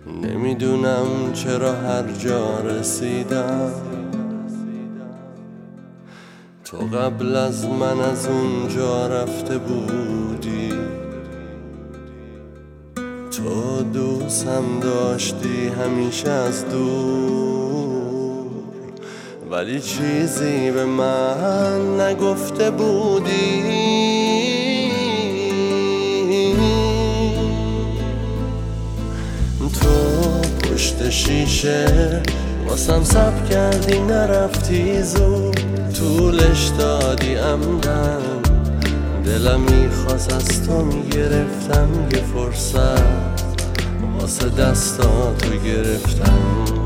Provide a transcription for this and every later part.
نمیدونم چرا هر جا رسیدم تو قبل از من از اونجا رفته بودی. تو دوستم داشتی همیشه از دور، ولی چیزی به من نگفته بودی. تو پشت شیشه واسم سب کردی نرفتی زود، طولش دادی عمدن، دلم میخواست از تو میگرفتم یه فرصت، واسه دستاتو گرفتم.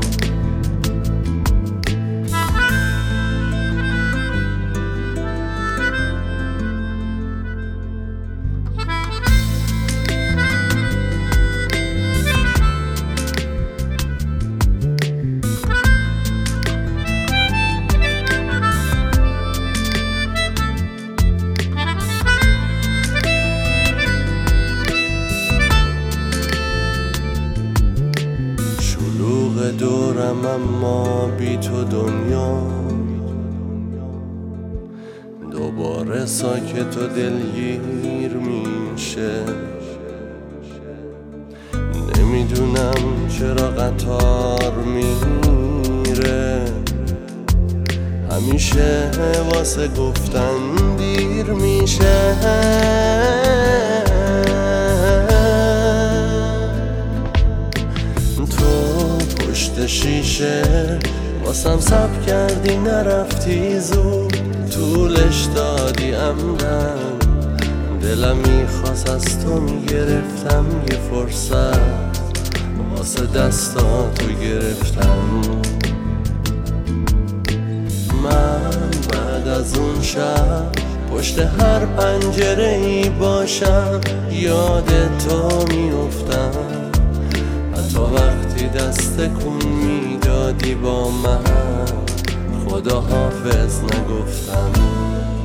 دورم اما بی تو دنیا دوباره ساکت و دلگیر میشه. نمیدونم چرا قطار میره، همیشه واسه گفتن دیر میشه. پشت شیشه واسم سب کردی نرفتی زود، طولش دادی عمدن، دلم میخواست از تو میگرفتم یه فرصت، واسه دستاتو گرفتم. من بعد از اون شب پشت هر پنجره ای باشم یاد تو میافتم، حتی وقتی دست کن میدادی با من خدا حافظ نگفتم.